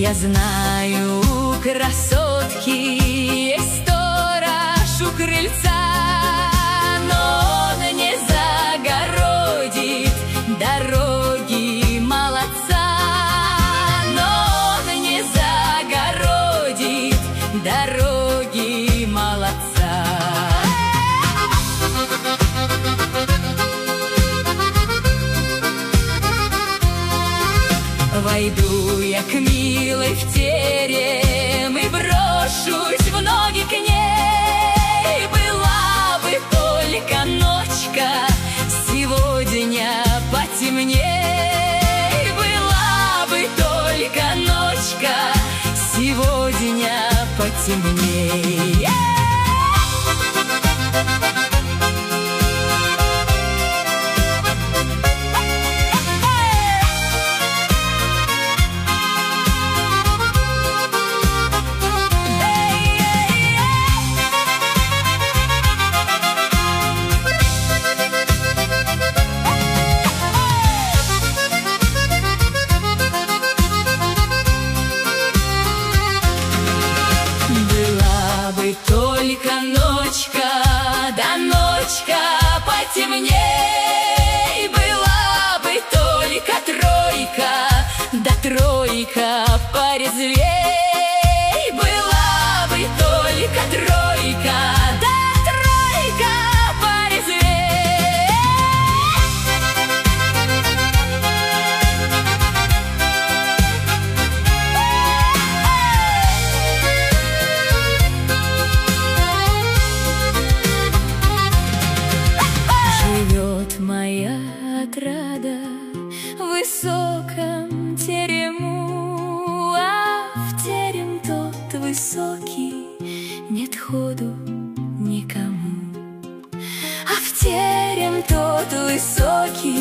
Я знаю, у красотки есть сторож у крыльца, но он не загородит дороги молодца, но он не загородит дороги молодца. Войду я к милой в терем и брошусь в ноги к ней. Была бы только ночка, сегодня потемней. Была бы только ночка, сегодня потемней. Только ночка, да ночка потемней. Была бы только тройка, да тройка порезвей. Была бы только тройка, да тройка порезвей. Живет моя отрада в высоком терему, а в терем тот высокий нет ходу никому. А в терем тот высокий